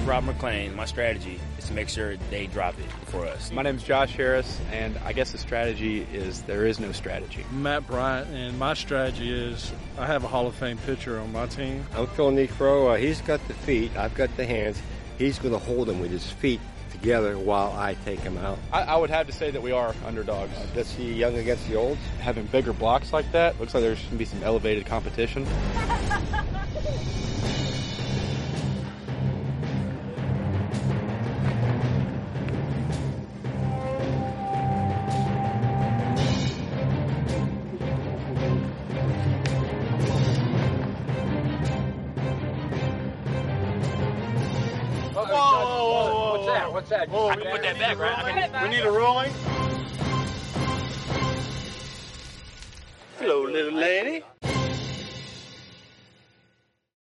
is Rob McClain. My strategy is to make sure they drop it for us. My name's Josh Harris, and I guess the strategy is there is no strategy. Matt Bryant, and my strategy is I have a Hall of Fame pitcher on my team. I'm Phil Necro. He's got the feet. I've got the hands. He's going to hold them with his feet together while I take him out. I would have to say that we are underdogs. Let's see young against the olds. Having bigger blocks like that, looks like there's going to be some elevated competition. What's that? I can put that back, right? We need a ruling. Hello, little lady.